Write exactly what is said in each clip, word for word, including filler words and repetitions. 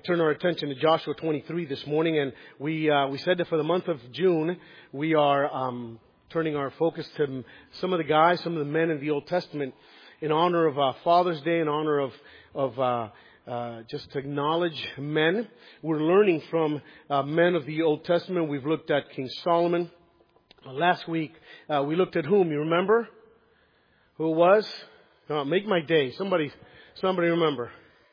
Turn our attention to Joshua twenty-three this morning, and we uh, we said that for the month of June we are um, turning our focus to some of the guys, some of the men in the Old Testament, in honor of uh, Father's Day, in honor of of uh, uh, just to acknowledge men. We're learning from uh, men of the Old Testament. We've looked at King Solomon. Uh, last week uh, we looked at whom? You remember? Who it was? Uh, make my day. Somebody, somebody remember?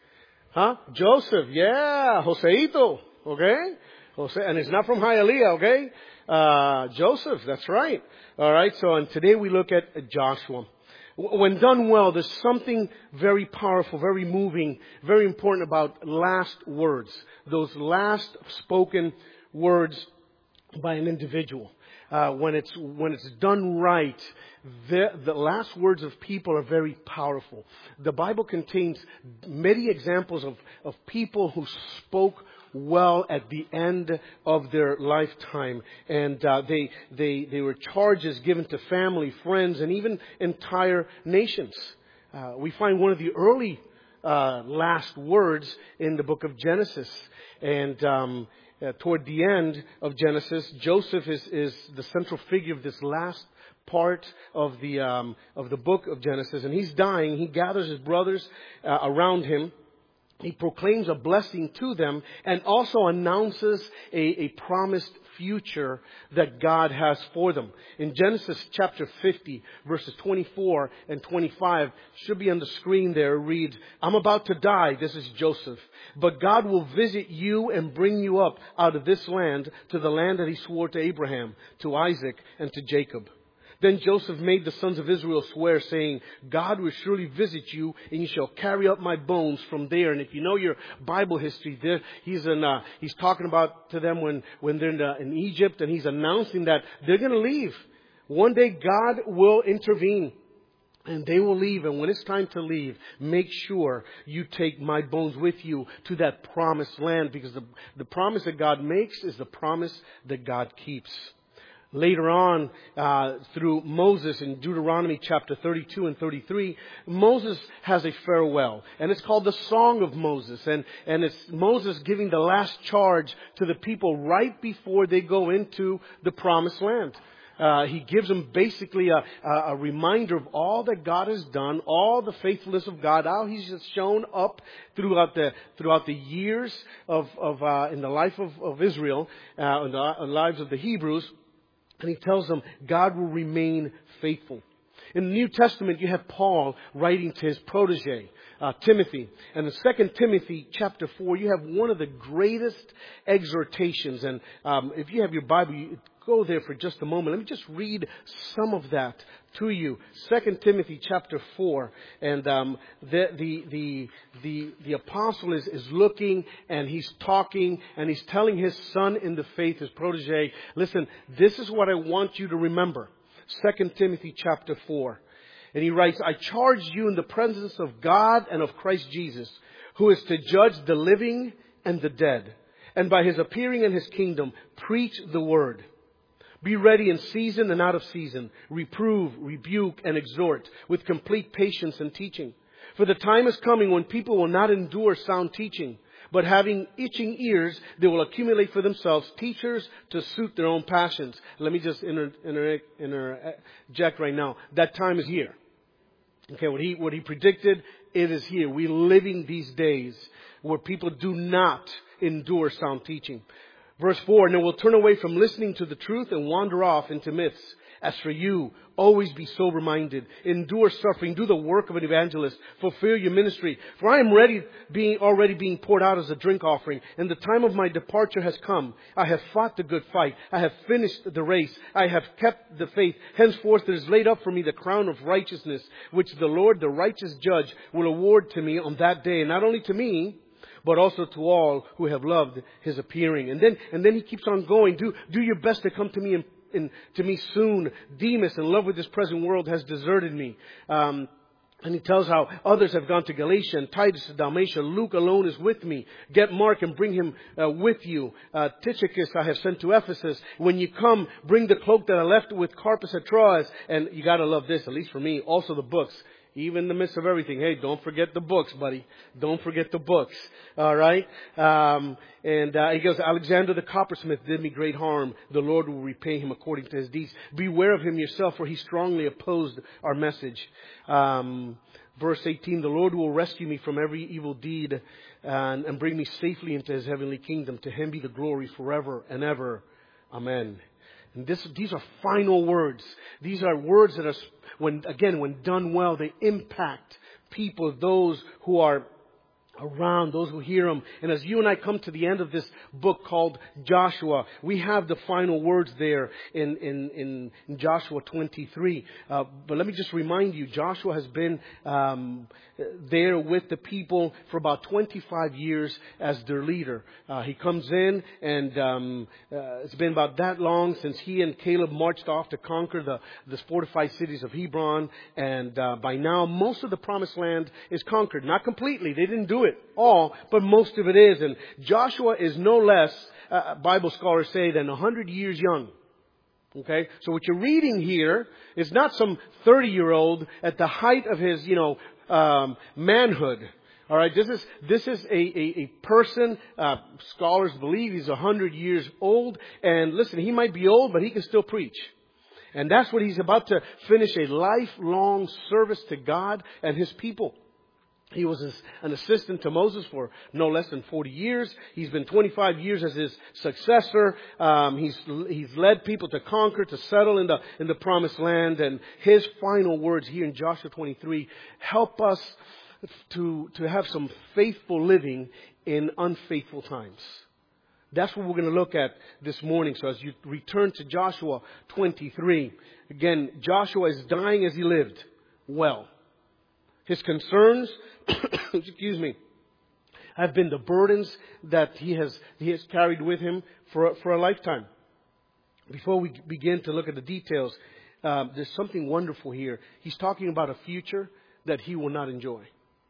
Huh? Joseph, yeah, Joseito, okay? Jose, and it's not from Hialeah, okay? Uh, Joseph, that's right. All right, so and today we look at Joshua. When done well, there's something very powerful, very moving, very important about last words. Those last spoken words by an individual. Uh, when it's when it's done right, the, the last words of people are very powerful. The Bible contains many examples of, of people who spoke well at the end of their lifetime, and uh, they they they were charges given to family, friends, and even entire nations. Uh, we find one of the early uh, last words in the book of Genesis, and. Um, Uh, toward the end of Genesis, Joseph is, is the central figure of this last part of the um, of the book of Genesis, and he's dying. He gathers his brothers uh, around him. He proclaims a blessing to them and also announces a, a promised future that God has for them. In Genesis chapter fifty, verses twenty-four and twenty-five, should be on the screen there, reads, "I'm about to die," this is Joseph, "but God will visit you and bring you up out of this land to the land that He swore to Abraham, to Isaac, and to Jacob." Then Joseph made the sons of Israel swear, saying, "God will surely visit you, and you shall carry up my bones from there." And if you know your Bible history, there he's in, uh, he's talking about to them when when they're in, uh, in Egypt, and he's announcing that they're going to leave. One day God will intervene, and they will leave. And when it's time to leave, make sure you take my bones with you to that promised land, because the the promise that God makes is the promise that God keeps. Later on, uh, through Moses in Deuteronomy chapter thirty-two and thirty-three, Moses has a farewell. And it's called the Song of Moses. And, and it's Moses giving the last charge to the people right before they go into the promised land. Uh, he gives them basically a, a, a reminder of all that God has done, all the faithfulness of God, how He's just shown up throughout the throughout the years of, of uh, in the life of, of Israel, uh, in the lives of the Hebrews. And he tells them God will remain faithful. In the New Testament, you have Paul writing to his protege, uh, Timothy. And in Second Timothy chapter four, you have one of the greatest exhortations. And um, if you have your Bible, you go there for just a moment. Let me just read some of that to you. Second Timothy chapter four. And um, the, the, the, the, the apostle is, is looking, and he's talking, and he's telling his son in the faith, his protege, listen, this is what I want you to remember. Second Timothy chapter four. And he writes, "I charge you in the presence of God and of Christ Jesus, who is to judge the living and the dead. And by His appearing in His kingdom, preach the word. Be ready in season and out of season. Reprove, rebuke, and exhort with complete patience and teaching. For the time is coming when people will not endure sound teaching, but having itching ears, they will accumulate for themselves teachers to suit their own passions." Let me just inter, inter, interject right now. That time is here. Okay, what he what he predicted, it is here. We're living these days where people do not endure sound teaching. Verse four, "And they will turn away from listening to the truth and wander off into myths. As for you, always be sober-minded. Endure suffering. Do the work of an evangelist. Fulfill your ministry. For I am ready, being already being poured out as a drink offering. And the time of my departure has come. I have fought the good fight. I have finished the race. I have kept the faith. Henceforth there is laid up for me the crown of righteousness, which the Lord, the righteous judge, will award to me on that day. And not only to me, but also to all who have loved His appearing." And then, and then he keeps on going. Do, do your best to come to me in, in, to me soon. Demas, in love with this present world, has deserted me. Um, And he tells how others have gone to Galatia and Titus to Dalmatia. Luke alone is with me. Get Mark and bring him uh, with you. Uh, Tychicus I have sent to Ephesus. When you come, bring the cloak that I left with Carpus at Troas. And you got to love this, at least for me, also the books. Even in the midst of everything. Hey, don't forget the books, buddy. Don't forget the books. All right? Um, and uh, he goes, Alexander the coppersmith did me great harm. The Lord will repay him according to his deeds. Beware of him yourself, for he strongly opposed our message. Um, verse eighteen, the Lord will rescue me from every evil deed and, and bring me safely into his heavenly kingdom. To him be the glory forever and ever. Amen. And this, these are final words. These are words that are, when again, when done well, they impact people, those who are around, those who hear them. And as you and I come to the end of this book called Joshua, we have the final words there in, in, in, in Joshua twenty-three. Uh, but let me just remind you, Joshua has been um, there with the people for about twenty-five years as their leader. Uh, he comes in and um, uh, it's been about that long since he and Caleb marched off to conquer the, the fortified cities of Hebron. And uh, by now, most of the promised land is conquered. Not completely. They didn't do it all, but most of it is. And Joshua is no less, uh, Bible scholars say, than one hundred years young. Okay? So what you're reading here is not some thirty-year-old at the height of his, you know, um, manhood. All right? This is, this is a, a, a person, uh, scholars believe he's one hundred years old. And listen, he might be old, but he can still preach. And that's what he's about to finish, a lifelong service to God and his people. He was an assistant to Moses for no less than forty years. He's been twenty-five years as his successor. Um, he's he's led people to conquer, to settle in the in the promised land. And his final words here in Joshua twenty-three help us to to have some faithful living in unfaithful times. That's what we're going to look at this morning. So as you return to Joshua twenty-three, again, Joshua is dying as he lived. Well, his concerns, excuse me, have been the burdens that he has he has carried with him for for a lifetime. Before we begin to look at the details, um, there's something wonderful here. He's talking about a future that he will not enjoy.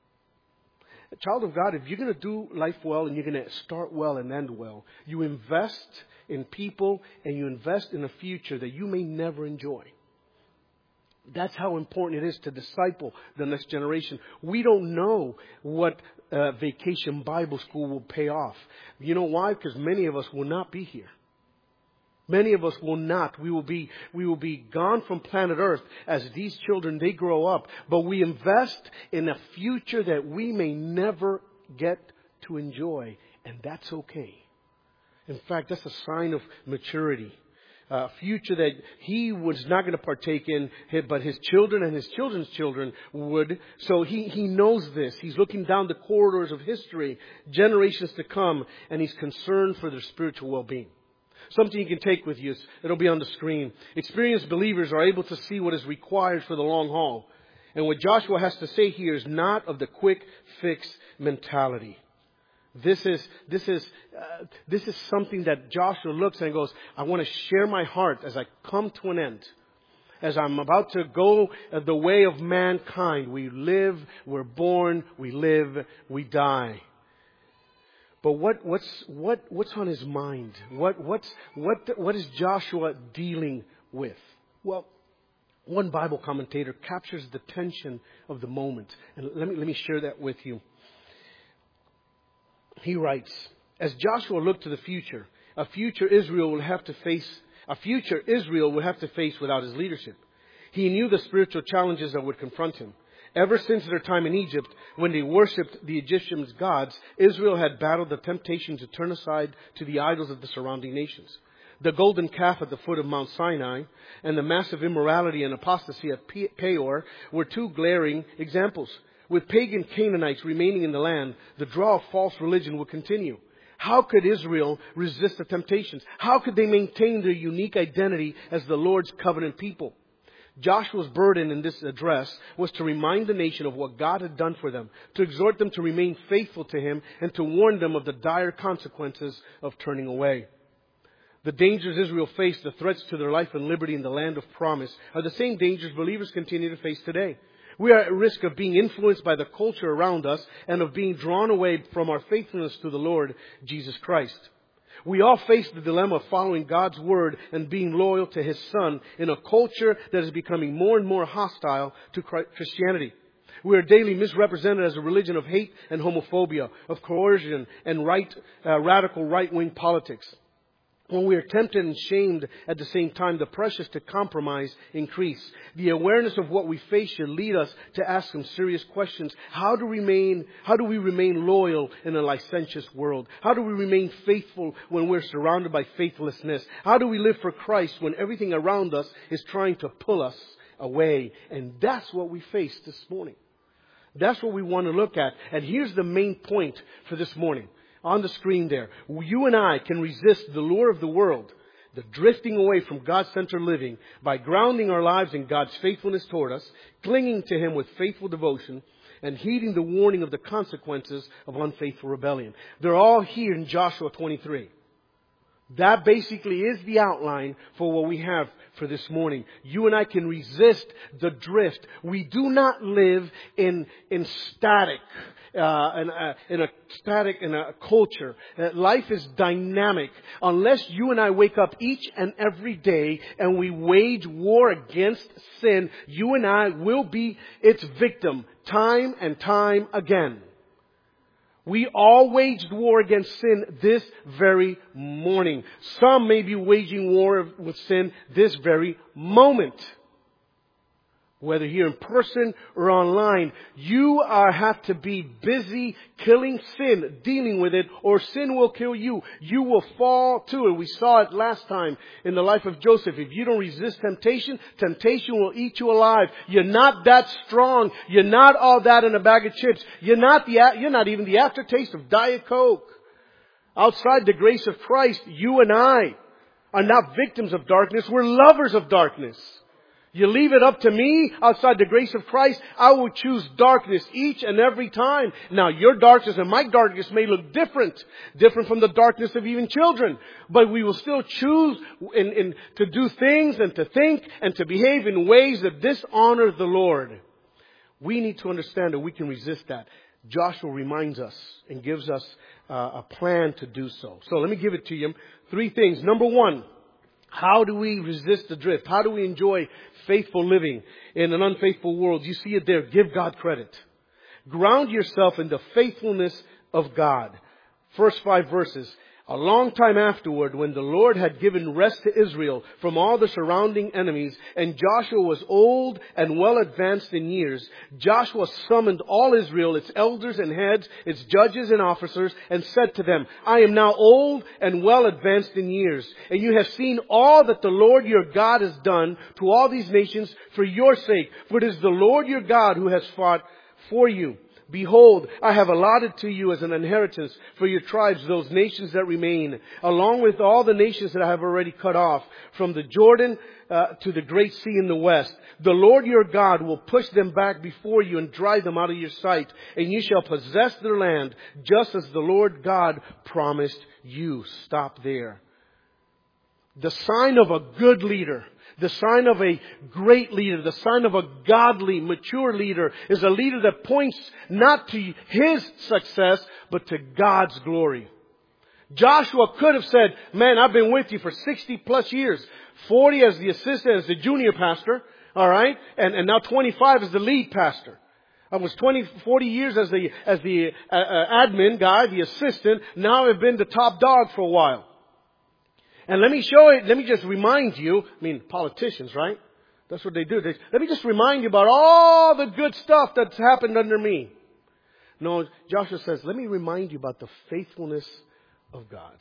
A child of God, if you're going to do life well and you're going to start well and end well, you invest in people and you invest in a future that you may never enjoy. That's how important it is to disciple the next generation. We don't know what uh, Vacation Bible School will pay off. You know why? Because many of us will not be here. Many of us will not. We will be, we will be gone from planet Earth as these children, they grow up. But we invest in a future that we may never get to enjoy. And that's okay. In fact, that's a sign of maturity. A future that he was not going to partake in, but his children and his children's children would. So he, he knows this. He's looking down the corridors of history, generations to come, and he's concerned for their spiritual well-being. Something you can take with you. It'll be on the screen. Experienced believers are able to see what is required for the long haul. And what Joshua has to say here is not of the quick fix mentality. This is this is uh, this is something that Joshua looks and goes, I want to share my heart as I come to an end. As I'm about to go the way of mankind. We live, we're born, we live, we die. But what what's what what's on his mind? What what's what what is Joshua dealing with? Well, one Bible commentator captures the tension of the moment, and let me let me share that with you. He writes, as Joshua looked to the future, a future Israel will have to face, a future Israel will have to face without his leadership. He knew the spiritual challenges that would confront him. Ever since their time in Egypt, when they worshipped the Egyptians' gods, Israel had battled the temptation to turn aside to the idols of the surrounding nations. The golden calf at the foot of Mount Sinai and the massive immorality and apostasy at Peor were two glaring examples. With pagan Canaanites remaining in the land, the draw of false religion would continue. How could Israel resist the temptations? How could they maintain their unique identity as the Lord's covenant people? Joshua's burden in this address was to remind the nation of what God had done for them, to exhort them to remain faithful to Him, and to warn them of the dire consequences of turning away. The dangers Israel faced, the threats to their life and liberty in the land of promise, are the same dangers believers continue to face today. We are at risk of being influenced by the culture around us and of being drawn away from our faithfulness to the Lord Jesus Christ. We all face the dilemma of following God's word and being loyal to His Son in a culture that is becoming more and more hostile to Christianity. We are daily misrepresented as a religion of hate and homophobia, of coercion and right, uh, radical right-wing politics. When we are tempted and shamed at the same time, the pressures to compromise increase. The awareness of what we face should lead us to ask some serious questions. How do we remain, how do we remain loyal in a licentious world? How do we remain faithful when we're surrounded by faithlessness? How do we live for Christ when everything around us is trying to pull us away? And that's what we face this morning. That's what we want to look at. And here's the main point for this morning. On the screen there, you and I can resist the lure of the world, the drifting away from God-centered living, by grounding our lives in God's faithfulness toward us, clinging to Him with faithful devotion, and heeding the warning of the consequences of unfaithful rebellion. They're all here in Joshua twenty-three. That basically is the outline for what we have for this morning. You and I can resist the drift. We do not live in, in static. Uh, in, a, in a static, in a culture. Uh, life is dynamic. Unless you and I wake up each and every day and we wage war against sin, you and I will be its victim time and time again. We all waged war against sin this very morning. Some may be waging war with sin this very moment. Whether here in person or online, you are, have to be busy killing sin, dealing with it, or sin will kill you. You will fall to it. We saw it last time in the life of Joseph. If you don't resist temptation, temptation will eat you alive. You're not that strong. You're not all that in a bag of chips. You're not the, you're not even the aftertaste of Diet Coke. Outside the grace of Christ, you and I are not victims of darkness. We're lovers of darkness. You leave it up to me, outside the grace of Christ, I will choose darkness each and every time. Now, your darkness and my darkness may look different, different from the darkness of even children. But we will still choose in, in, to do things and to think and to behave in ways that dishonor the Lord. We need to understand that we can resist that. Joshua reminds us and gives us uh, a plan to do so. So let me give it to you. Three things. Number one. How do we resist the drift? How do we enjoy faithful living in an unfaithful world? You see it there. Give God credit. Ground yourself in the faithfulness of God. First five verses. A long time afterward, when the Lord had given rest to Israel from all the surrounding enemies, and Joshua was old and well advanced in years, Joshua summoned all Israel, its elders and heads, its judges and officers, and said to them, I am now old and well advanced in years, and you have seen all that the Lord your God has done to all these nations for your sake. For it is the Lord your God who has fought for you. Behold, I have allotted to you as an inheritance for your tribes those nations that remain, along with all the nations that I have already cut off, from the Jordan uh, to the great sea in the west. The Lord your God will push them back before you and drive them out of your sight, and you shall possess their land, just as the Lord God promised you. Stop there. The sign of a good leader, the sign of a great leader, the sign of a godly, mature leader is a leader that points not to his success, but to God's glory. Joshua could have said, man, I've been with you for sixty plus years. forty as the assistant, as the junior pastor. All right. And, and now twenty-five as the lead pastor. I was twenty, forty years as the, as the uh, uh, admin guy, the assistant. Now I've been the top dog for a while. And let me show it, let me just remind you, I mean, politicians, right? That's what they do. They, let me just remind you about all the good stuff that's happened under me. No, Joshua says, let me remind you about the faithfulness of God.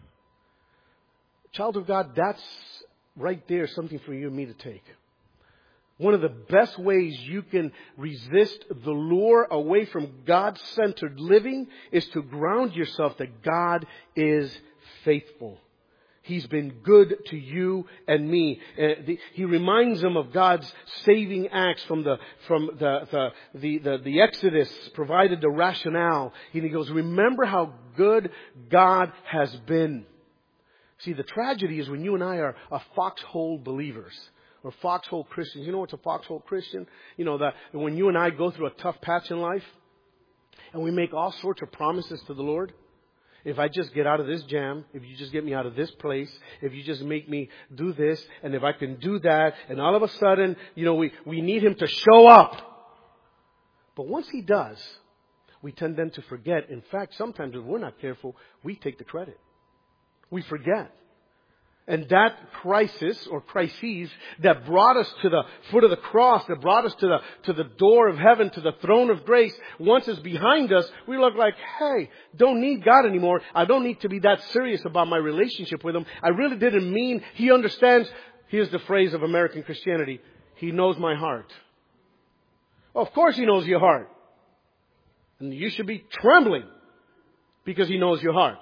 Child of God, that's right there something for you and me to take. One of the best ways you can resist the lure away from God-centered living is to ground yourself that God is faithful. He's been good to you and me. Uh, the, he reminds them of God's saving acts from the from the the, the the the Exodus, provided the rationale. And he goes, remember how good God has been. See, the tragedy is when you and I are, are foxhole believers or foxhole Christians. You know what's a foxhole Christian? You know, that when you and I go through a tough patch in life and we make all sorts of promises to the Lord. If I just get out of this jam, if you just get me out of this place, if you just make me do this, and if I can do that, and all of a sudden, you know, we, we need Him to show up. But once He does, we tend then to forget. In fact, sometimes if we're not careful, we take the credit. We forget. And that crisis or crises that brought us to the foot of the cross, that brought us to the, to the door of heaven, to the throne of grace, once it's behind us, we look like, hey, don't need God anymore. I don't need to be that serious about my relationship with Him. I really didn't mean He understands. Here's the phrase of American Christianity. He knows my heart. Well, of course He knows your heart. And you should be trembling because He knows your heart.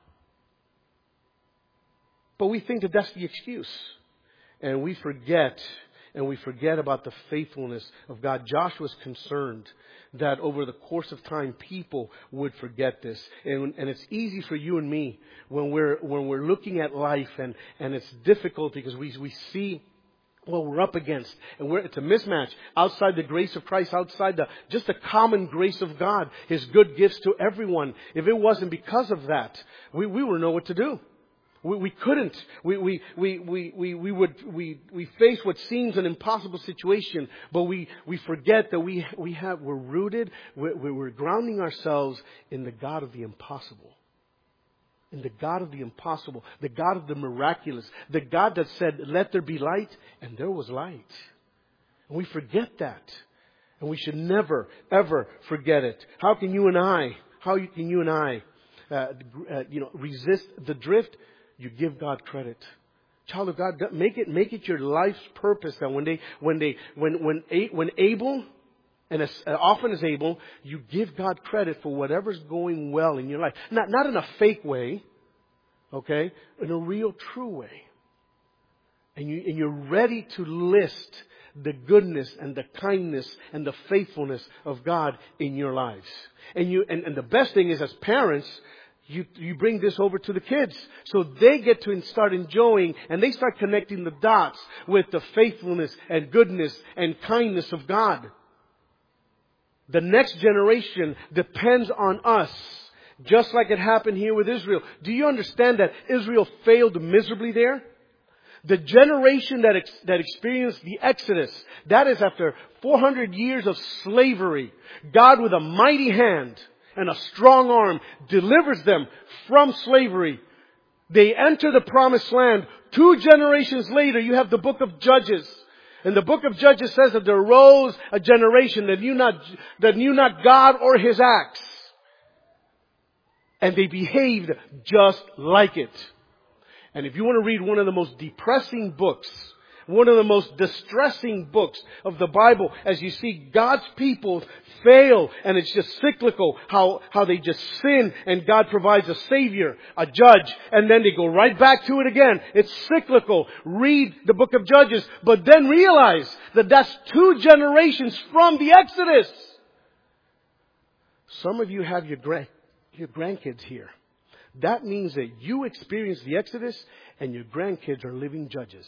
But we think that that's the excuse. And we forget, and we forget about the faithfulness of God. Joshua's concerned that over the course of time, people would forget this. And, and it's easy for you and me when we're, when we're looking at life, and, and it's difficult because we, we see what we're up against. And we're, it's a mismatch outside the grace of Christ, outside the, just the common grace of God, His good gifts to everyone. If it wasn't because of that, we, we wouldn't know what to do. We, we couldn't. We, we, we, we, we, we would, we, we face what seems an impossible situation, but we, we forget that we, we have, we're rooted, we're, we're grounding ourselves in the God of the impossible. In the God of the impossible, the God of the miraculous, the God that said, let there be light, and there was light. And we forget that. And we should never, ever forget it. How can you and I, how can you and I, uh, uh, you know, resist the drift? You give God credit. Child of God, make it, make it your life's purpose that when they, when they, when, when, when able, and as often as able, you give God credit for whatever's going well in your life. Not, not in a fake way, okay? In a real, true way. And you, and you're ready to list the goodness and the kindness and the faithfulness of God in your lives. And you, and, and the best thing is, as parents, You, you bring this over to the kids so they get to start enjoying, and they start connecting the dots with the faithfulness and goodness and kindness of God. The next generation depends on us, just like it happened here with Israel. Do you understand that Israel failed miserably there? The generation that ex- that experienced the Exodus, that is after four hundred years of slavery, God with a mighty hand and a strong arm delivers them from slavery. They enter the promised land. Two generations later, you have the book of Judges. And the book of Judges says that there arose a generation that knew not, that knew not God or His acts. And they behaved just like it. And if you want to read one of the most depressing books, one of the most distressing books of the Bible, as you see God's people fail, and it's just cyclical, how, how they just sin, and God provides a Savior, a judge, and then they go right back to it again. It's cyclical. Read the book of Judges, but then realize that that's two generations from the Exodus. Some of you have your, gra- your grandkids here. That means that you experienced the Exodus, and your grandkids are living judges.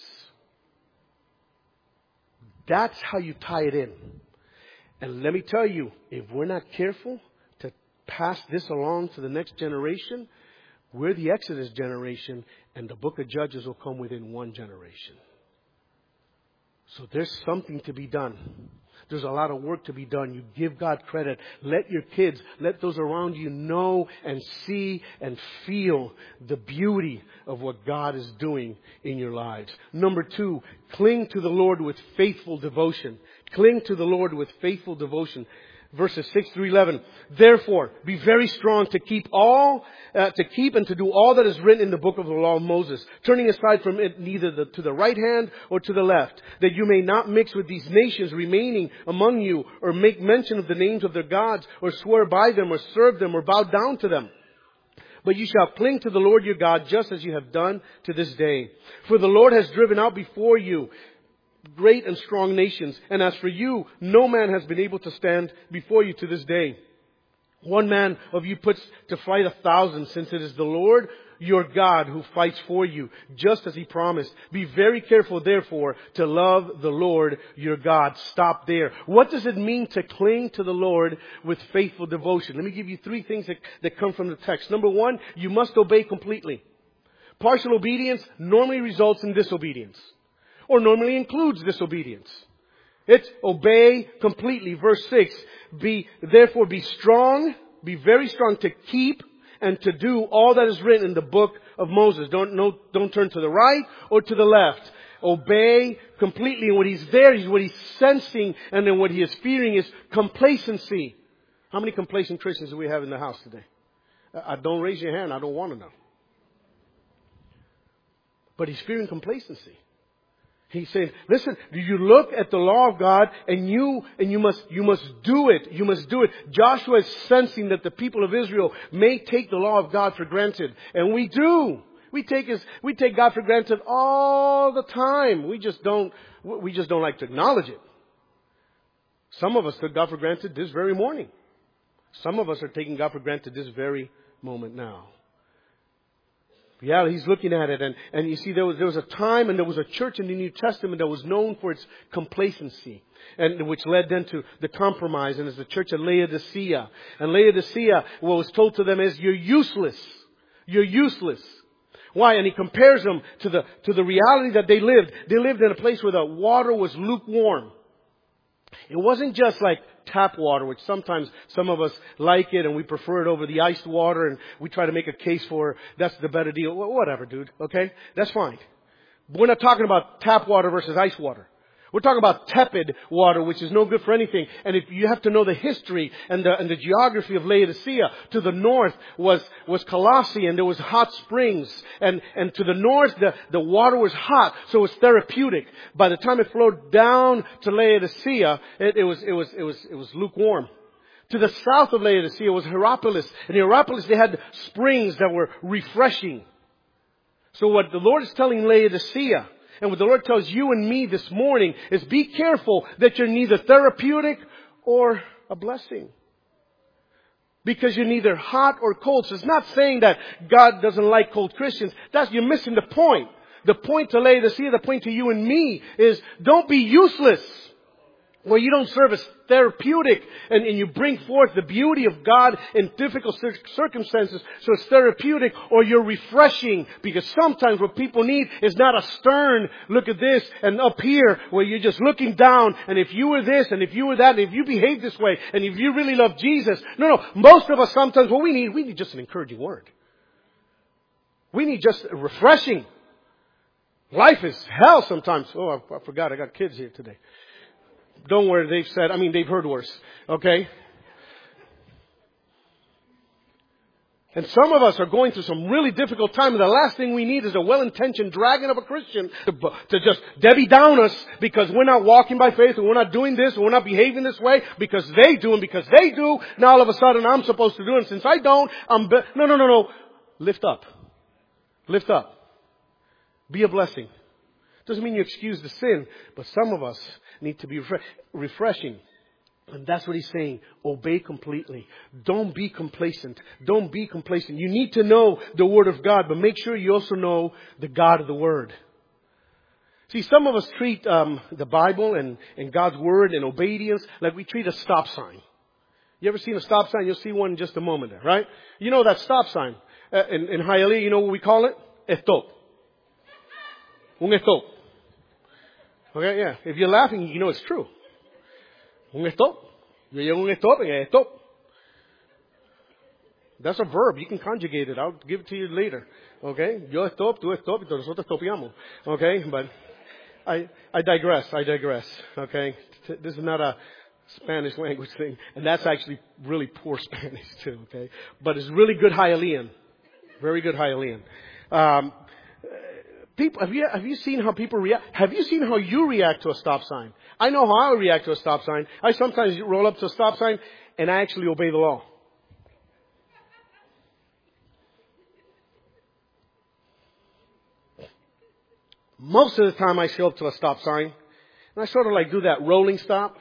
That's how you tie it in. And let me tell you, if we're not careful to pass this along to the next generation, we're the Exodus generation, and the book of Judges will come within one generation. So there's something to be done. There's a lot of work to be done. You give God credit. Let your kids, let those around you know and see and feel the beauty of what God is doing in your lives. Number two, cling to the Lord with faithful devotion. Cling to the Lord with faithful devotion. Verses six through eleven. Therefore, be very strong to keep all, uh, to keep and to do all that is written in the book of the law of Moses, turning aside from it neither the, to the right hand or to the left, that you may not mix with these nations remaining among you, or make mention of the names of their gods, or swear by them, or serve them, or bow down to them. But you shall cling to the Lord your God, just as you have done to this day. For the Lord has driven out before you great and strong nations. And as for you, no man has been able to stand before you to this day. One man of you puts to flight a thousand, since it is the Lord your God who fights for you, just as He promised. Be very careful, therefore, to love the Lord your God. Stop there. What does it mean to cling to the Lord with faithful devotion? Let me give you three things that, that come from the text. Number one, you must obey completely. Partial obedience normally results in disobedience, or normally includes disobedience. It's obey completely. Verse six. Be, therefore be strong, be very strong to keep and to do all that is written in the book of Moses. Don't, no, don't turn to the right or to the left. Obey completely. And what he's there, he's what he's sensing, and then what he is fearing is complacency. How many complacent Christians do we have in the house today? I, I don't raise your hand. I don't want to know. But he's fearing complacency. He's saying, listen, do you look at the law of God and you, and you must, you must do it. You must do it. Joshua is sensing that the people of Israel may take the law of God for granted. And we do. We take his, we take God for granted all the time. We just don't, we just don't like to acknowledge it. Some of us took God for granted this very morning. Some of us are taking God for granted this very moment now. Yeah, he's looking at it, and, and you see there was, there was a time and there was a church in the New Testament that was known for its complacency, and which led then to the compromise, and it's the church of Laodicea. And Laodicea, what was told to them is, you're useless. You're useless. Why? And he compares them to the, to the reality that they lived. They lived in a place where the water was lukewarm. It wasn't just like tap water, which sometimes some of us like it and we prefer it over the iced water, and we try to make a case for that's the better deal. Whatever, dude. Okay? That's fine. But we're not talking about tap water versus ice water. We're talking about tepid water, which is no good for anything. And if you have to know the history and the, and the geography of Laodicea, to the north was, was Colossae, and there was hot springs. And, and to the north, the, the water was hot, so it was therapeutic. By the time it flowed down to Laodicea, it, it was, it was, it was, it was lukewarm. To the south of Laodicea was Hierapolis. In Hierapolis, they had springs that were refreshing. So what the Lord is telling Laodicea, and what the Lord tells you and me this morning, is be careful that you're neither therapeutic or a blessing. Because you're neither hot or cold. So it's not saying that God doesn't like cold Christians. That's, you're missing the point. The point to Laodicea, the point to you and me is, don't be useless. Where you don't serve as therapeutic and, and you bring forth the beauty of God in difficult cir- circumstances, so it's therapeutic, or you're refreshing. Because sometimes what people need is not a stern look at this and up here where you're just looking down, and if you were this and if you were that and if you behave this way and if you really love Jesus. No, no. Most of us sometimes what we need, we need just an encouraging word. We need just refreshing. Life is hell sometimes. Oh, I, I forgot I got kids here today. Don't worry, they've said, I mean, they've heard worse. Okay? And some of us are going through some really difficult time, and the last thing we need is a well-intentioned dragon of a Christian to, to just Debbie Down us because we're not walking by faith, and we're not doing this, and we're not behaving this way because they do, and because they do, now all of a sudden I'm supposed to do it, and since I don't, I'm... Be- no, no, no, no. Lift up. Lift up. Be a blessing. Doesn't mean you excuse the sin, but some of us need to be refre- refreshing. And that's what he's saying. Obey completely. Don't be complacent. Don't be complacent. You need to know the Word of God, but make sure you also know the God of the Word. See, some of us treat um, the Bible and, and God's Word and obedience like we treat a stop sign. You ever seen a stop sign? You'll see one in just a moment there, right? You know that stop sign. Uh, in, in Hialeah, you know what we call it? Stop. Un stop. Okay, yeah. If you're laughing, you know it's true. Un stop. Yo llego un stop and a stop. That's a verb. You can conjugate it. I'll give it to you later. Okay? Yo stop, tú stop, y nosotros stopiamos. Okay? But I, I digress. I digress. Okay? This is not a Spanish language thing. And that's actually really poor Spanish too. Okay? But it's really good Hialean. Very good Hialean. Um, People, have you, have you seen how people react? Have you seen how you react to a stop sign? I know how I react to a stop sign. I sometimes roll up to a stop sign and I actually obey the law. Most of the time I show up to a stop sign and I sort of like do that rolling stop.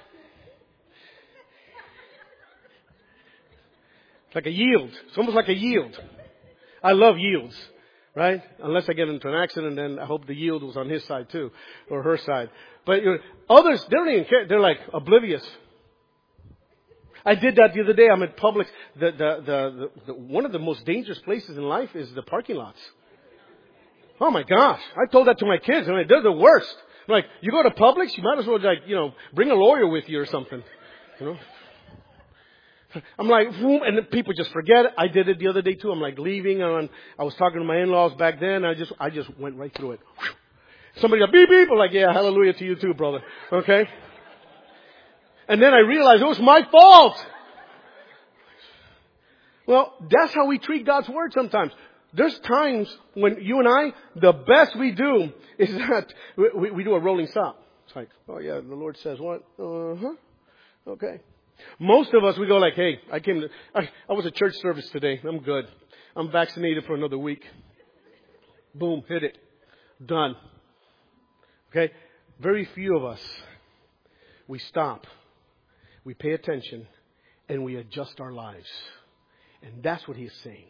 It's like a yield. It's almost like a yield. I love yields. Right? Unless I get into an accident, then I hope the yield was on his side too, or her side. But you know, others, they don't even care. They're like oblivious. I did that the other day. I'm at Publix. The, the, the, the, the, one of the most dangerous places in life is the parking lots. Oh my gosh. I told that to my kids. I mean, they're the worst. Like, you go to Publix, you might as well, like, you know, bring a lawyer with you or something. You know? I'm like, whoom, and then people just forget it. I did it the other day too. I'm like leaving, and I was talking to my in-laws back then. I just, I just went right through it. Somebody got beep beep. I'm like, yeah, hallelujah to you too, brother. Okay. And then I realized it was my fault. Well, that's how we treat God's word sometimes. There's times when you and I, the best we do is that we, we do a rolling stop. It's like, oh yeah, the Lord says what? Uh-huh. Okay. Most of us, we go like, hey, I came to, I, I was at church service today. I'm good. I'm vaccinated for another week. Boom, hit it. Done. Okay? Very few of us, we stop, we pay attention, and we adjust our lives. And that's what he's saying.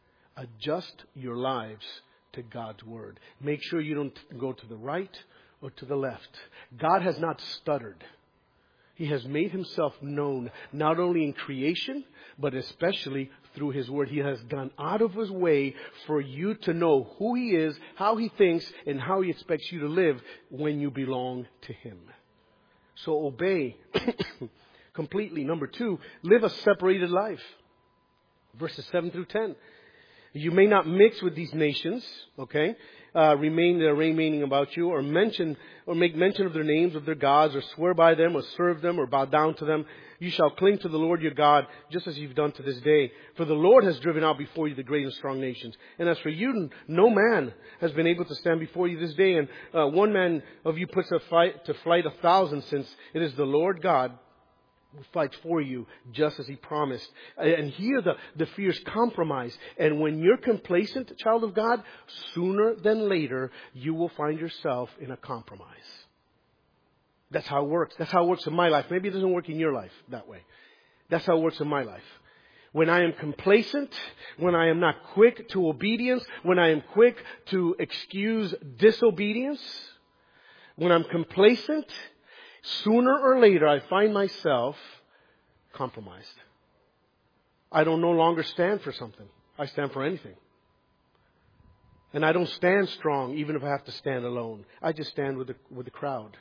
Adjust your lives to God's word. Make sure you don't go to the right or to the left. God has not stuttered. He has made himself known not only in creation, but especially through his word. He has gone out of his way for you to know who he is, how he thinks, and how he expects you to live when you belong to him. So obey completely. Number two, live a separated life. Verses seven through ten. You may not mix with these nations, okay? Uh, remain their remaining about you, or mention, or make mention of their names, of their gods, or swear by them, or serve them, or bow down to them. You shall cling to the Lord your God, just as you've done to this day. For the Lord has driven out before you the great and strong nations. And as for you, no man has been able to stand before you this day. And uh, one man of you puts a fight, to flight a thousand, since it is the Lord God who fights for you, just as he promised. And here the, the fears compromise. And when you're complacent, child of God, sooner than later, you will find yourself in a compromise. That's how it works. That's how it works in my life. Maybe it doesn't work in your life that way. That's how it works in my life. When I am complacent, when I am not quick to obedience, when I am quick to excuse disobedience, when I'm complacent, sooner or later, I find myself compromised. I don't no longer stand for something. I stand for anything. And I don't stand strong, even if I have to stand alone. I just stand with the, with the crowd.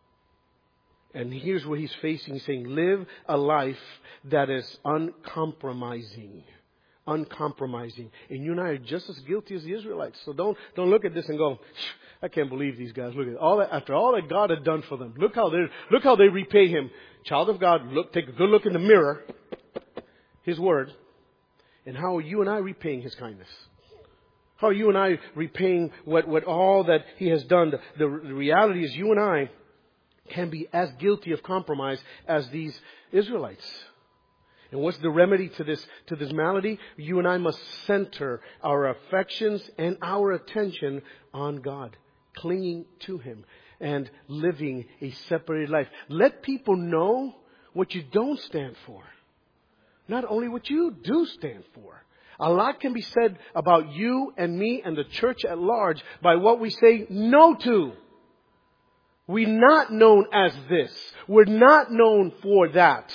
And here's what he's facing. He's saying, live a life that is uncompromising. Uncompromising. And you and I are just as guilty as the Israelites. So don't, don't look at this and go, I can't believe these guys. Look at all that, after all that God had done for them. Look how they, look how they repay him. Child of God, look, take a good look in the mirror. His word. And how are you and I repaying his kindness? How are you and I repaying what, what all that he has done? The, the reality is you and I can be as guilty of compromise as these Israelites. And what's the remedy to this, to this malady? You and I must center our affections and our attention on God, clinging to him and living a separated life. Let people know what you don't stand for, not only what you do stand for. A lot can be said about you and me and the church at large by what we say no to. We're not known as this. We're not known for that.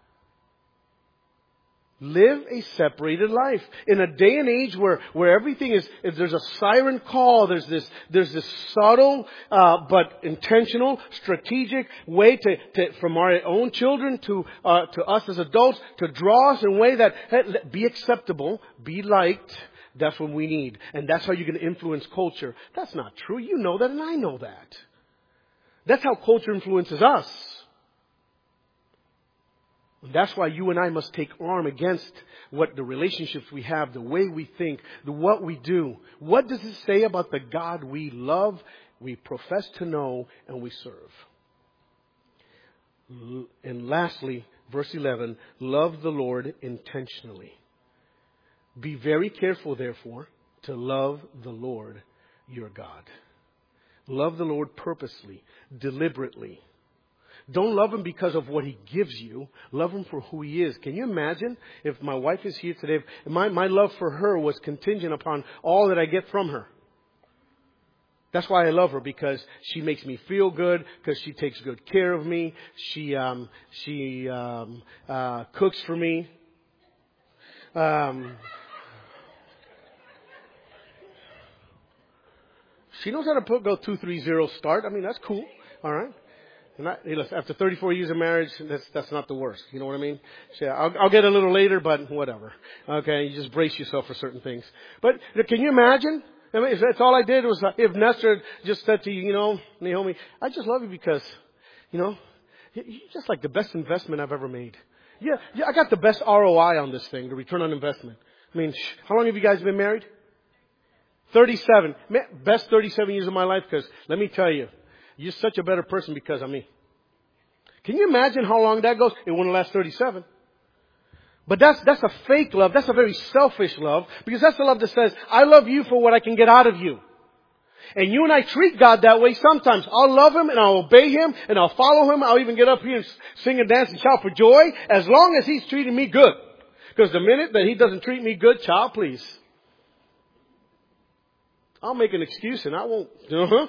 Live a separated life. In a day and age where, where everything is, if there's a siren call, there's this, there's this subtle, uh, but intentional, strategic way to, to, from our own children to, uh, to us as adults to draw us in a way that, hey, be acceptable, be liked. That's what we need. And that's how you're going to influence culture. That's not true. You know that and I know that. That's how culture influences us. And that's why you and I must take arm against what the relationships we have, the way we think, the what we do. What does it say about the God we love, we profess to know, and we serve? And lastly, verse eleven, love the Lord intentionally. Be very careful, therefore, to love the Lord your God. Love the Lord purposely, deliberately. Don't love him because of what he gives you. Love him for who he is. Can you imagine if my wife is here today, if my, my love for her was contingent upon all that I get from her? That's why I love her, because she makes me feel good, because she takes good care of me. She um, she um, uh, cooks for me. Um, She knows how to put, go two, three, zero start. I mean, that's cool. All right. And I, hey, listen, after thirty-four years of marriage, that's, that's not the worst. You know what I mean? So, yeah, I'll, I'll get a little later, but whatever. Okay. You just brace yourself for certain things. But can you imagine? I mean, that's all I did was, uh, if Nestor just said to you, you know, Naomi, I just love you because, you know, you're just like the best investment I've ever made. Yeah, yeah, I got the best R O I on this thing, the return on investment. I mean, how long have you guys been married? thirty-seven. Best thirty-seven years of my life, because let me tell you, you're such a better person because of me. Can you imagine how long that goes? It wouldn't last thirty-seven. But that's, that's a fake love. That's a very selfish love. Because that's the love that says, I love you for what I can get out of you. And you and I treat God that way sometimes. I'll love Him and I'll obey Him and I'll follow Him. I'll even get up here and sing and dance and shout for joy as long as He's treating me good. Because the minute that He doesn't treat me good, child, please, I'll make an excuse and I won't. Uh-huh.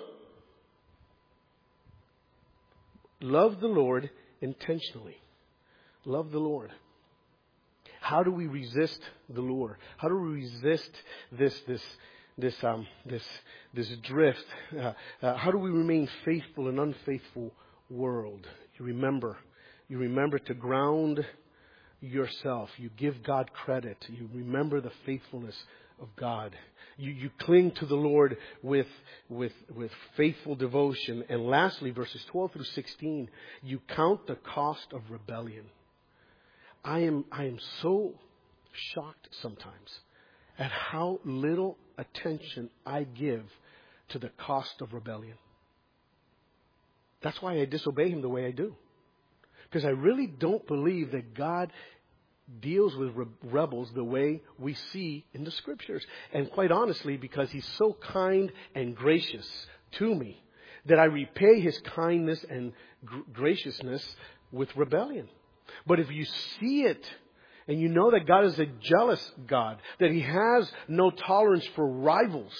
Love the Lord intentionally. Love the Lord. How do we resist the lure? How do we resist this this this um this this drift? Uh, uh, how do we remain faithful in an unfaithful world? You remember, you remember to ground yourself. You give God credit. You remember the faithfulness of God. You you cling to the Lord with with with faithful devotion. And lastly, verses twelve through sixteen, you count the cost of rebellion. I am I am so shocked sometimes at how little attention I give to the cost of rebellion. That's why I disobey Him the way I do. Because I really don't believe that God deals with re- rebels the way we see in the Scriptures. And quite honestly, because He's so kind and gracious to me, that I repay His kindness and gr- graciousness with rebellion. But if you see it, and you know that God is a jealous God, that He has no tolerance for rivals,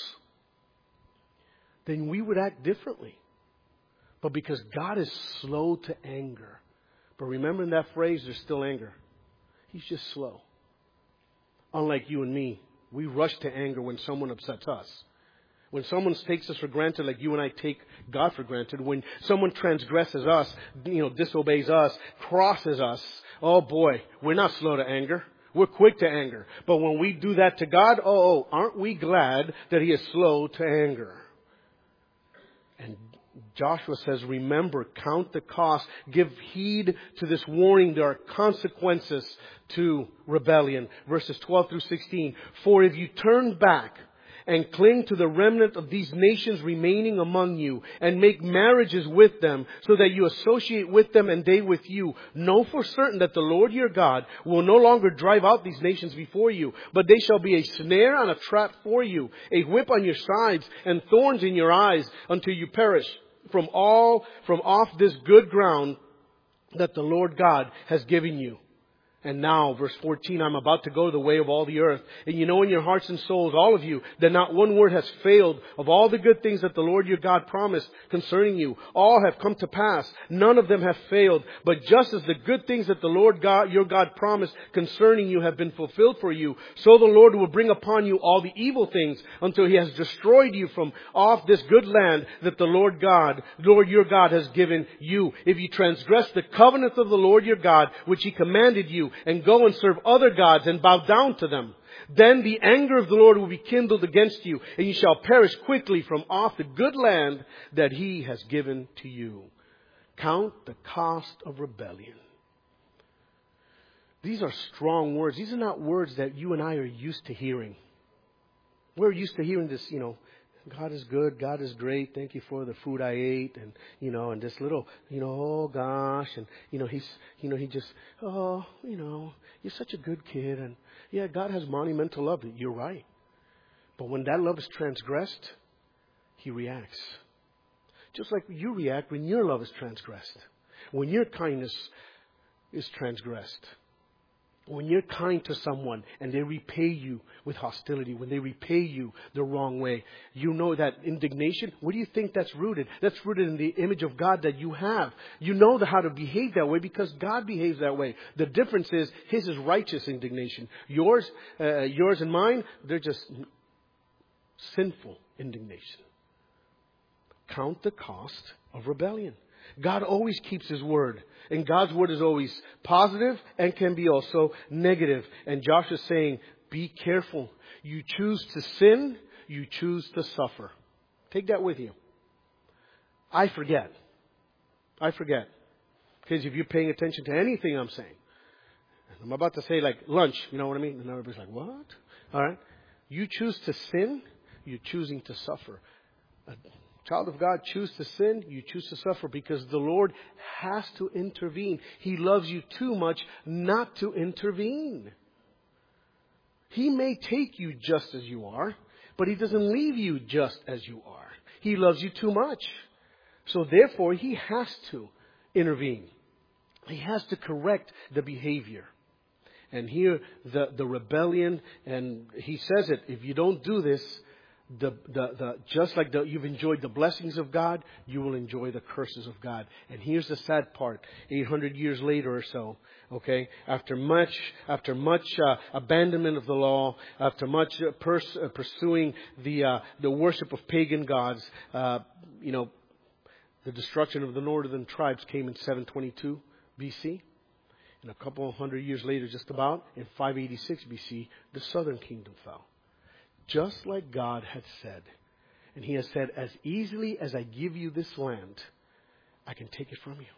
then we would act differently. But because God is slow to anger. But remember in that phrase, there's still anger. He's just slow. Unlike you and me, we rush to anger when someone upsets us. When someone takes us for granted, like you and I take God for granted, when someone transgresses us, you know, disobeys us, crosses us, oh boy, we're not slow to anger. We're quick to anger. But when we do that to God, oh, oh, aren't we glad that He is slow to anger? And Joshua says, remember, count the cost. Give heed to this warning. There are consequences to rebellion. Verses twelve through sixteen. For if you turn back and cling to the remnant of these nations remaining among you, and make marriages with them, so that you associate with them and they with you, know for certain that the Lord your God will no longer drive out these nations before you, but they shall be a snare and a trap for you, a whip on your sides, and thorns in your eyes, until you perish from all from off this good ground that the Lord God has given you. And now, verse fourteen, I'm about to go the way of all the earth. And you know in your hearts and souls, all of you, that not one word has failed of all the good things that the Lord your God promised concerning you. All have come to pass. None of them have failed. But just as the good things that the Lord God, your God promised concerning you have been fulfilled for you, so the Lord will bring upon you all the evil things until He has destroyed you from off this good land that the Lord God, Lord your God has given you. If you transgress the covenant of the Lord your God, which He commanded you, and go and serve other gods and bow down to them, then the anger of the Lord will be kindled against you, and you shall perish quickly from off the good land that He has given to you. Count the cost of rebellion. These are strong words. These are not words that you and I are used to hearing. We're used to hearing this, you know, God is good. God is great. Thank you for the food I ate. And, you know, and this little, you know, oh gosh. And, you know, he's, you know, he just, oh, you know, you're such a good kid. And yeah, God has monumental love. You're right. But when that love is transgressed, He reacts. Just like you react when your love is transgressed. When your kindness is transgressed. When you're kind to someone and they repay you with hostility, when they repay you the wrong way, you know that indignation. What do you think that's rooted? That's rooted in the image of God that you have. You know how to behave that way because God behaves that way. The difference is His is righteous indignation. Yours, uh, yours and mine, they're just sinful indignation. count the cost of rebellion. God always keeps His word. And God's word is always positive and can be also negative. And Joshua is saying, be careful. You choose to sin, you choose to suffer. Take that with you. I forget. I forget. Because if you're paying attention to anything I'm saying, I'm about to say like lunch, you know what I mean? And everybody's like, what? All right. You choose to sin, you're choosing to suffer. A child of God, choose to sin, you choose to suffer because the Lord has to intervene. He loves you too much not to intervene. He may take you just as you are, but He doesn't leave you just as you are. He loves you too much. So therefore, He has to intervene. He has to correct the behavior. And here, the, the rebellion, and He says it, if you don't do this, the, the, the, just like the, you've enjoyed the blessings of God, you will enjoy the curses of God. And here's the sad part, eight hundred years later or so, okay, after much, after much uh, abandonment of the law, after much uh, pers- uh, pursuing the, uh, the worship of pagan gods, uh, you know, the destruction of the northern tribes came in seven twenty-two B C. And a couple of hundred years later, just about, in five eighty-six B C, the southern kingdom fell. Just like God had said. And He has said, as easily as I give you this land, I can take it from you.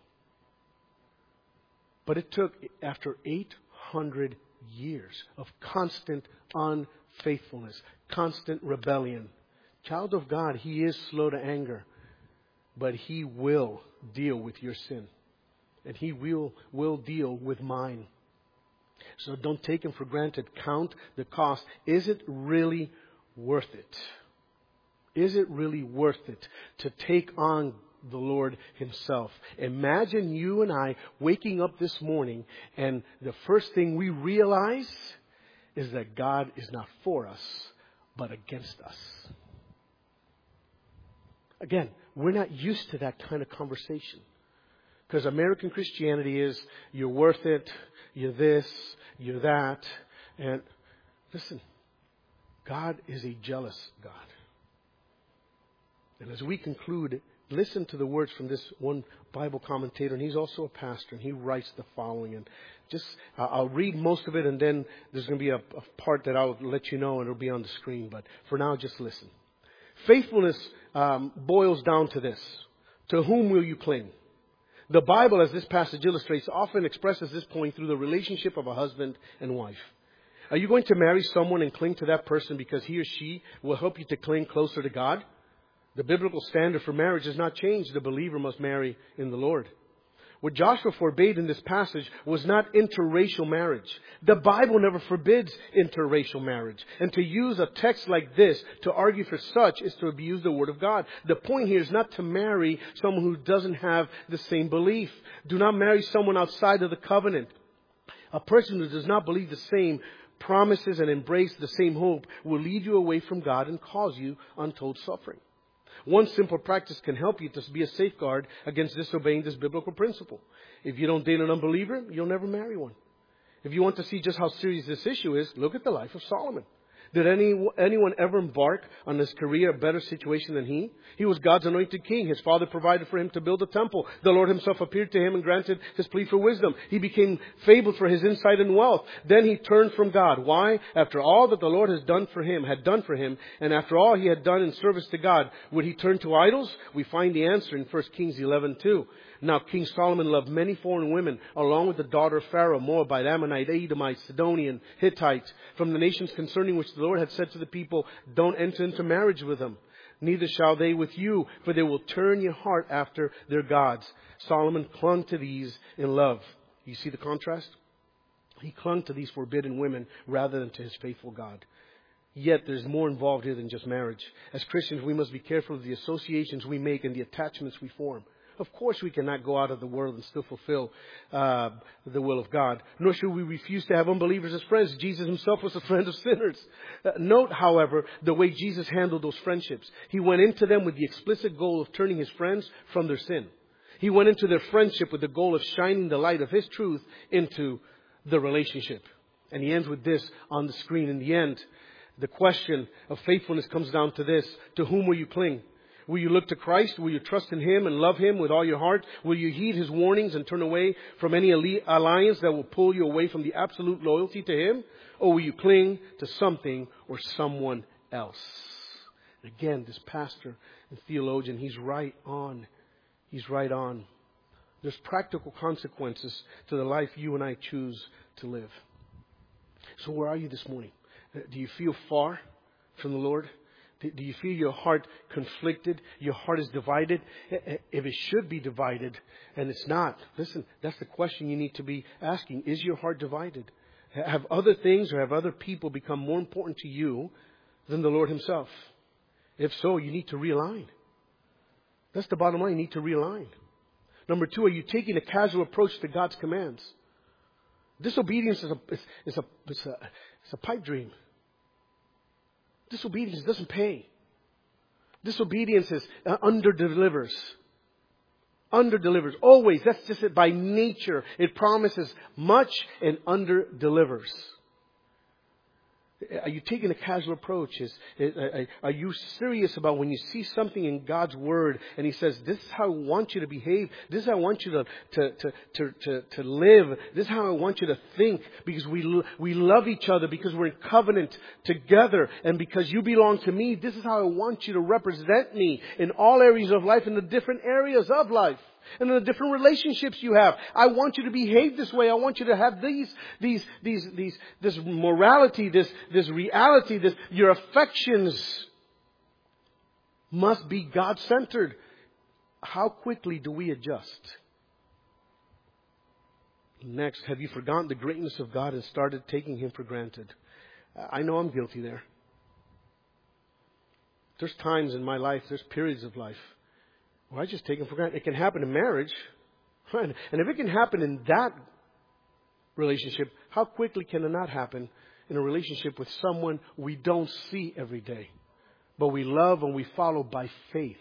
But it took, after eight hundred years of constant unfaithfulness, constant rebellion. Child of God, He is slow to anger, but He will deal with your sin. And He will, will deal with mine. So don't take Him for granted. Count the cost. Is it really worth it? Is it really worth it to take on the Lord Himself? Imagine you and I waking up this morning and the first thing we realize is that God is not for us, but against us. Again, we're not used to that kind of conversation. Because American Christianity is, you're worth it, you're this, you're that. And listen, God is a jealous God. And as we conclude, listen to the words from this one Bible commentator, and he's also a pastor, and he writes the following. And just, uh, I'll read most of it, and then there's going to be a, a part that I'll let you know, and it'll be on the screen. But for now, just listen. Faithfulness um, boils down to this. To whom will you cling? The Bible, as this passage illustrates, often expresses this point through the relationship of a husband and wife. Are you going to marry someone and cling to that person because he or she will help you to cling closer to God? The biblical standard for marriage has not changed. The believer must marry in the Lord. What Joshua forbade in this passage was not interracial marriage. The Bible never forbids interracial marriage. And to use a text like this to argue for such is to abuse the Word of God. The point here is not to marry someone who doesn't have the same belief. Do not marry someone outside of the covenant. A person who does not believe the same promises and embrace the same hope will lead you away from God and cause you untold suffering. One simple practice can help you to be a safeguard against disobeying this biblical principle. If you don't date an unbeliever, you'll never marry one. If you want to see just how serious this issue is, look at the life of Solomon. Did any, anyone ever embark on his career a better situation than he? He was God's anointed king. His father provided for him to build a temple. The Lord Himself appeared to him and granted his plea for wisdom. He became fabled for his insight and wealth. Then he turned from God. Why? After all that the Lord has done for him, had done for him, and after all he had done in service to God, would he turn to idols? We find the answer in First Kings eleven two. Now King Solomon loved many foreign women, along with the daughter of Pharaoh, Moabite, Ammonite, Edomite, Sidonian, Hittite, from the nations concerning which the Lord had said to the people, don't enter into marriage with them. Neither shall they with you, for they will turn your heart after their gods. Solomon clung to these in love. You see the contrast? He clung to these forbidden women rather than to his faithful God. Yet there's more involved here than just marriage. As Christians, we must be careful of the associations we make and the attachments we form. Of course, we cannot go out of the world and still fulfill uh, the will of God. Nor should we refuse to have unbelievers as friends. Jesus Himself was a friend of sinners. Uh, note, however, the way Jesus handled those friendships. He went into them with the explicit goal of turning His friends from their sin. He went into their friendship with the goal of shining the light of His truth into the relationship. And He ends with this on the screen. In the end, the question of faithfulness comes down to this. To whom will you cling? Will you look to Christ? Will you trust in Him and love Him with all your heart? Will you heed His warnings and turn away from any alliance that will pull you away from the absolute loyalty to Him? Or will you cling to something or someone else? Again, this pastor and theologian, he's right on. He's right on. There's practical consequences to the life you and I choose to live. So where are you this morning? Do you feel far from the Lord? Do you feel your heart conflicted? Your heart is divided? If it should be divided and it's not, listen, that's the question you need to be asking. Is your heart divided? Have other things or have other people become more important to you than the Lord Himself? If so, you need to realign. That's the bottom line. You need to realign. Number two, are you taking a casual approach to God's commands? Disobedience is a, is, is a, is a, it's a pipe dream. Disobedience doesn't pay. Disobedience is uh, under-delivers. Under-delivers. Always. That's just it by nature. It promises much and under-delivers. Are you taking a casual approach? Is, is, are you serious about when you see something in God's Word and He says, this is how I want you to behave. This is how I want you to, to, to, to, to, to live. This is how I want you to think. Because we, we love each other. Because we're in covenant together. And because you belong to me. This is how I want you to represent me in all areas of life. In the different areas of life. And in the different relationships you have. I want you to behave this way. I want you to have these, these, these, these, this morality, this, this reality, this, your affections must be God-centered. How quickly do we adjust? Next, have you forgotten the greatness of God and started taking Him for granted? I know I'm guilty there. There's times in my life, there's periods of life, well, I just take Him for granted. It can happen in marriage. Right? And if it can happen in that relationship, how quickly can it not happen in a relationship with someone we don't see every day, but we love and we follow by faith?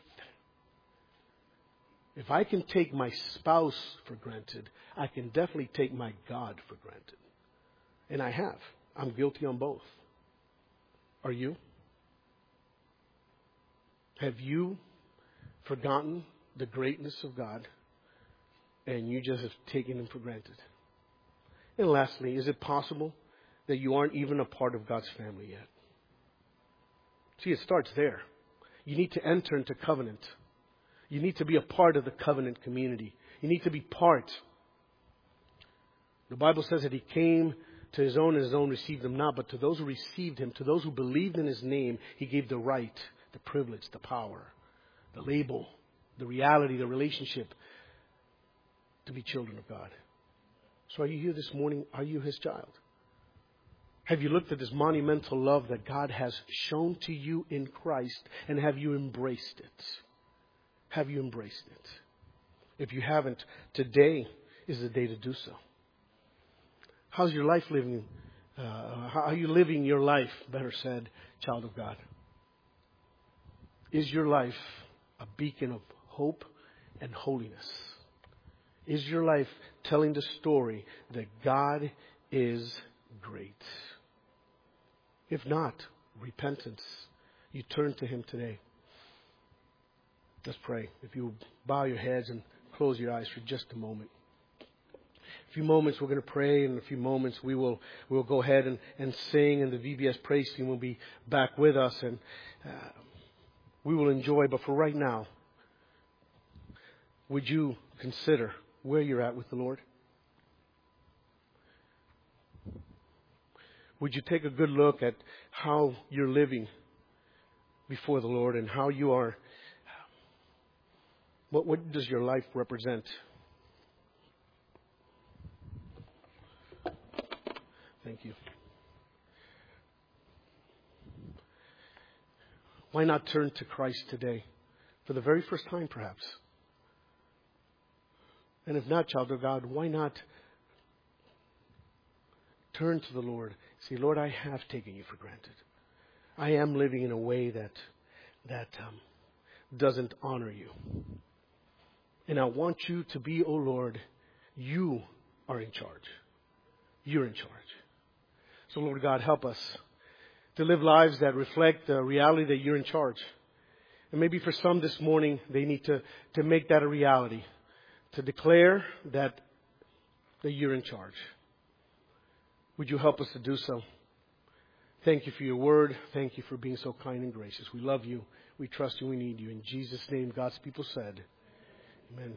If I can take my spouse for granted, I can definitely take my God for granted. And I have. I'm guilty on both. Are you? Have you forgotten the greatness of God and you just have taken Him for granted? And lastly, is it possible that you aren't even a part of God's family yet? See, it starts there. You need to enter into covenant. You need to be a part of the covenant community. You need to be part. The Bible says that He came to His own and His own received Him not. But to those who received Him, to those who believed in His name, He gave the right, the privilege, the power, the label, the reality, the relationship to be children of God. So are you here this morning? Are you His child? Have you looked at this monumental love that God has shown to you in Christ, and have you embraced it? Have you embraced it? If you haven't, today is the day to do so. How's your life living? Uh, how are you living your life, better said, child of God? Is your life a beacon of hope and holiness? Is your life telling the story that God is great? If not, repentance. You turn to Him today. Let's pray. If you bow your heads and close your eyes for just a moment. A few moments we're going to pray, and in a few moments we will we'll go ahead and, and sing, and the V B S praise team will be back with us, and uh, we will enjoy. But for right now, would you consider where you're at with the Lord? Would you take a good look at how you're living before the Lord and how you are? What, what does your life represent? Thank you. Why not turn to Christ today for the very first time, perhaps? And if not, child of God, why not turn to the Lord? Say, Lord, I have taken you for granted. I am living in a way that that um, doesn't honor you. And I want you to be, oh Lord, you are in charge. You're in charge. So, Lord God, help us to live lives that reflect the reality that you're in charge. And maybe for some this morning, they need to, to make that a reality, to declare that, that you're in charge. Would you help us to do so? Thank you for your word. Thank you for being so kind and gracious. We love you. We trust you. We need you. In Jesus' name, God's people said, amen.